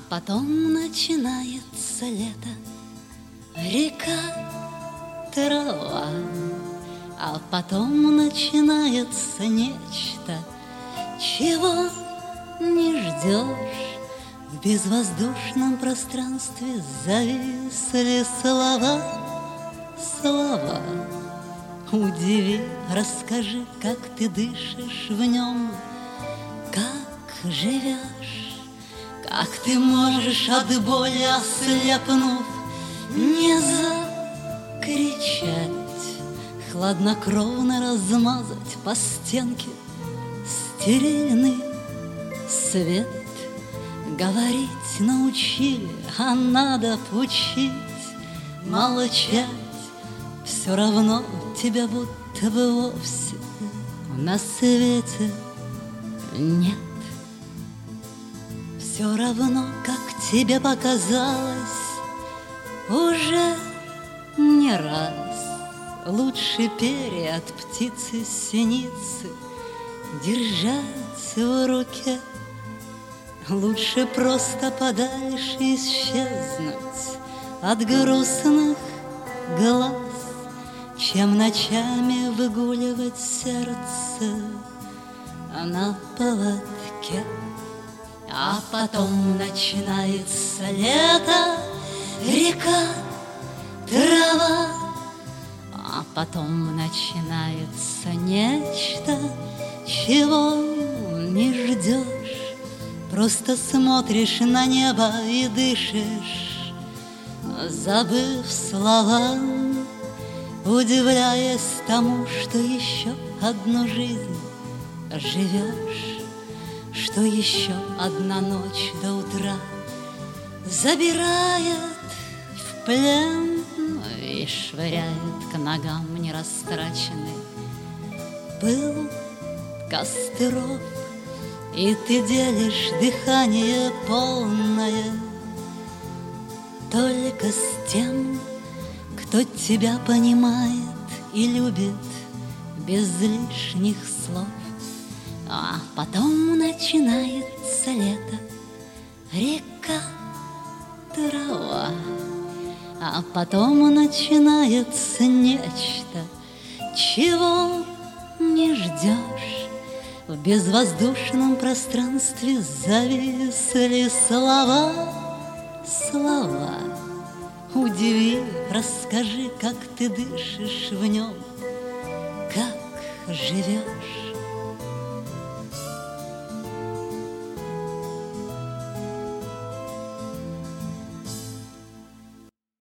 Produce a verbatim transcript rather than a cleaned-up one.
потом начинается лето, река, трава, а потом начинается нечто, чего не ждешь. В безвоздушном пространстве зависли слова, слова. Удиви, расскажи, как ты дышишь в нем, как живешь, как ты можешь от боли ослепнув не закричать, хладнокровно размазать по стенке стерильный свет. Говорить научили, а надо учить молчать. Все равно тебя будто бы вовсе на свете нет. Все равно, как тебе показалось уже не раз, лучше перья от птицы-синицы держать в руке. Лучше просто подальше исчезнуть от грустных глаз, чем ночами выгуливать сердце на поводке. А потом начинается лето, река, трава, а потом начинается нечто, чего не ждешь. Просто смотришь на небо и дышишь, забыв слова, удивляясь тому, что еще одну жизнь живешь, что еще одна ночь до утра забирает в плен и швыряет к ногам нерастраченный пыл костров. И ты делишь дыхание полное только с тем, кто тебя понимает и любит без лишних слов. А потом начинается лето, река, трава, а потом начинается нечто, чего не ждешь. В безвоздушном пространстве зависли слова, слова. Удиви, расскажи, как ты дышишь в нем, как живешь.